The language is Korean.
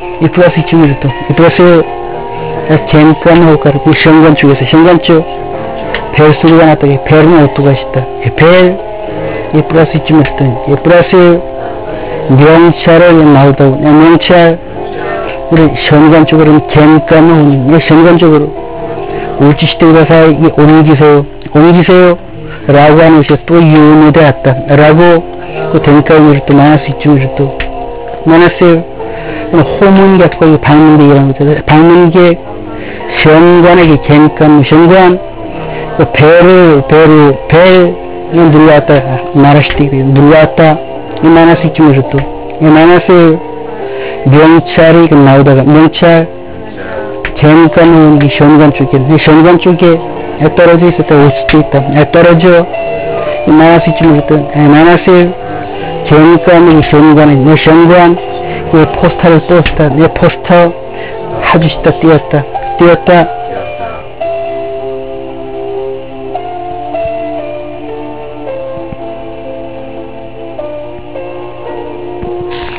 이 플러스 이쯤으로 또, 이 플러스 겐간 호가를 그 현관 쪽에서, 현관 쪽, 벨 소리가 났다. 이 벨은 어떠가 싶다. 이 벨, 이 플러스 이쯤으로 또, 이 플러스 명찰을 나오다. 명찰, 우리 현관 쪽으로는 겐간 호, 이 현관 쪽으로, 울지시대 가사, 이 옮기세요. 옮기세요. 라고 하는 것이 또 유무되었다. 라고, 그 denka음으로 또, 마이너스 이쯤으로 또, 마이너스, 호문객과 방문객이라는 거죠. 방문객, 현관에게 겐간, 현관, 벨, 이거 눌러왔다. 말하시되, 눌러왔다. 이 마이너스 이쯤으로 또, 이 마이너스, 명찰이 나오다가, 명찰, 겐간은 이 현관 쪽에, 이 현관 쪽에 떨어져 있었다. 올 수도 있다. 떨어져, 이 마이너스 이쯤으로 또, 마이너스, 겐간은 이 현관에, 내 현관, 이 포스터를 떴다. 내 포스터, 하주시다, 띄었다.